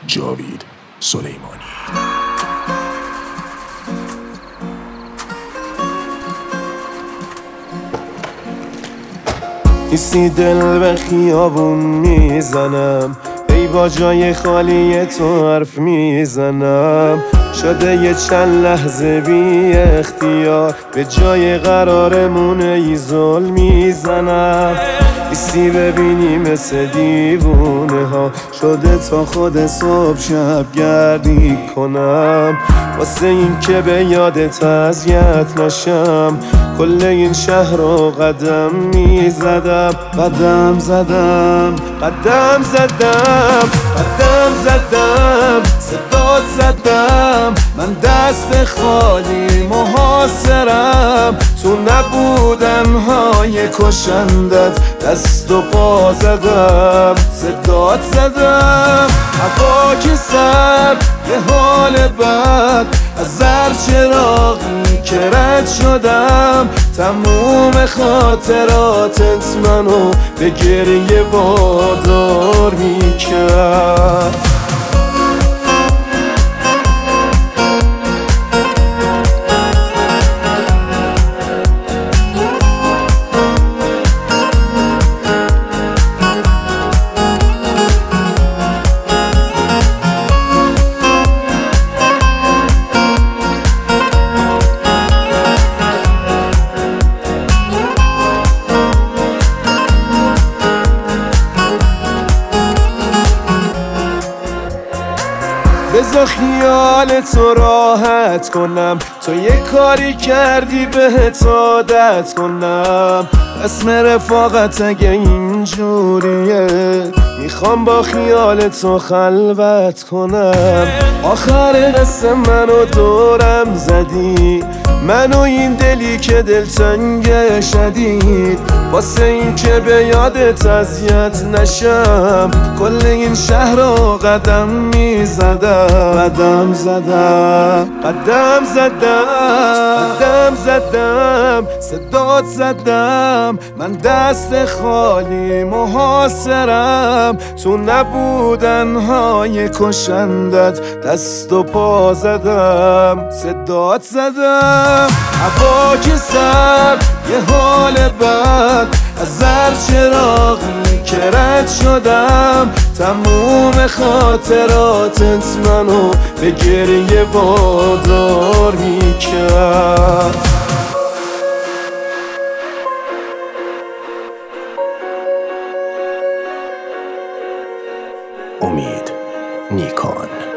جاوید سلیمانی. نیستی دل به خیابون میزنم، ای با جای خالی تو حرف میزنم. شده یه چند لحظه بی اختیار، به جای قرارمون ای ظلم میزنم. نیستی ببینی مثل دیوونه ها، شده تا خود صبح شب گردی کنم. واسه این که به یادت اذیت نشم، کل این شهر رو قدم میزدم. قدم زدم، قدم زدم، قدم زدم، صدات زدم. من دست خالی محاصرم، تو نبودن های کشندت دست و پا زدم. صدات زدم، هوا که سر یه حال بد، از زر چراغی که رد شدم. تموم خاطراتت منو به گریه وادار میکرد. بذار خیال تو راحت کنم، تو یه کاری کردی بهت عادت کنم. اسم رفاقت اگه اینجوریه، میخوام با خیال تو خلوت کنم. آخر قصه منو دورم زدی، منو این دلی که دلتنگ شدید. واسه این که به یادت اذیت نشم، کل این شهر رو قدم میزدم. قدم زدم، قدم زدم، قدم زدم، صدات زدم. من دست خالی محاصرم، تو نبودن های کشندت دست و پا زدم. صدات زدم، هوا که سر یه حال بد، از زر چراغی که رد شدم. تموم خاطراتت منو به گریه وادار میکرد. امید نیکان.